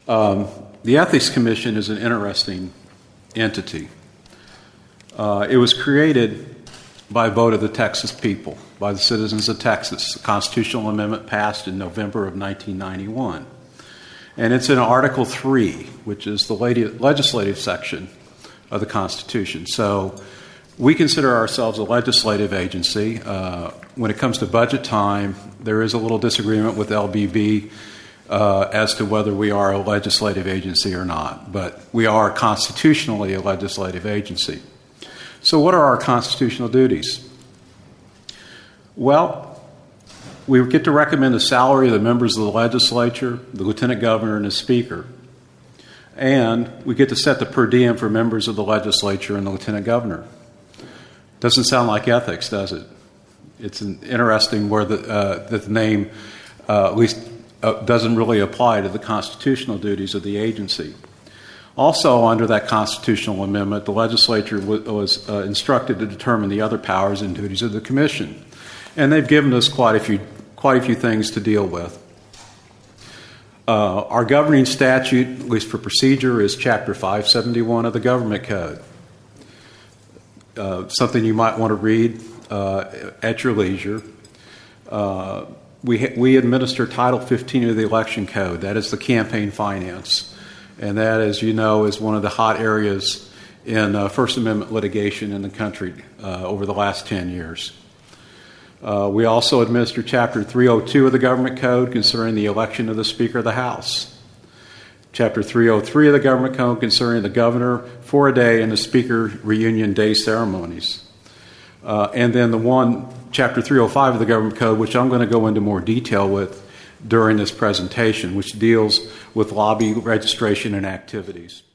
The Ethics Commission is an interesting entity. It was created by a vote of the Texas people, by the citizens of Texas. The constitutional amendment passed in November of 1991. And it's in Article 3, which is the legislative section of the Constitution. So we consider ourselves a legislative agency. When it comes to budget time, there is a little disagreement with LBB as to whether we are a legislative agency or not. But we are constitutionally a legislative agency. So what are our constitutional duties? Well, we get to recommend the salary of the members of the legislature, the lieutenant governor, and the speaker. And we get to set the per diem for members of the legislature and the lieutenant governor. Doesn't sound like ethics, does it? It's interesting where that the name at least doesn't really apply to the constitutional duties of the agency. Also, under that constitutional amendment, the legislature was instructed to determine the other powers and duties of the commission. And they've given us quite a few things to deal with. Our governing statute, at least for procedure, is Chapter 571 of the Government Code. Something you might want to read at your leisure. We administer Title 15 of the Election Code. That is the campaign finance. And that, as you know, is one of the hot areas in First Amendment litigation in the country over the last 10 years. We also administer Chapter 302 of the Government Code concerning the election of the Speaker of the House. Chapter 303 of the Government Code concerning the governor for a day and the Speaker reunion day ceremonies. And then Chapter 305 of the Government Code, which I'm going to go into more detail with during this presentation, which deals with lobby registration and activities.